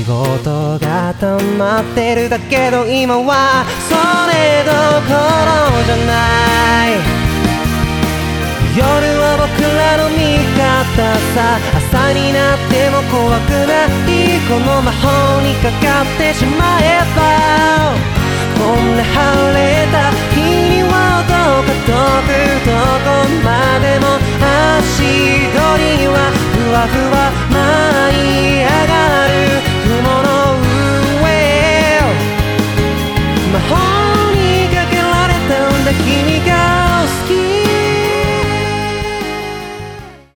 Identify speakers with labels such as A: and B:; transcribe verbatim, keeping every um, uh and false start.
A: 事が溜まってるだけど今はそれどころじゃない。夜は僕らの味方さ。朝になっても怖くないこの魔法にかかってしまえばこんな晴れ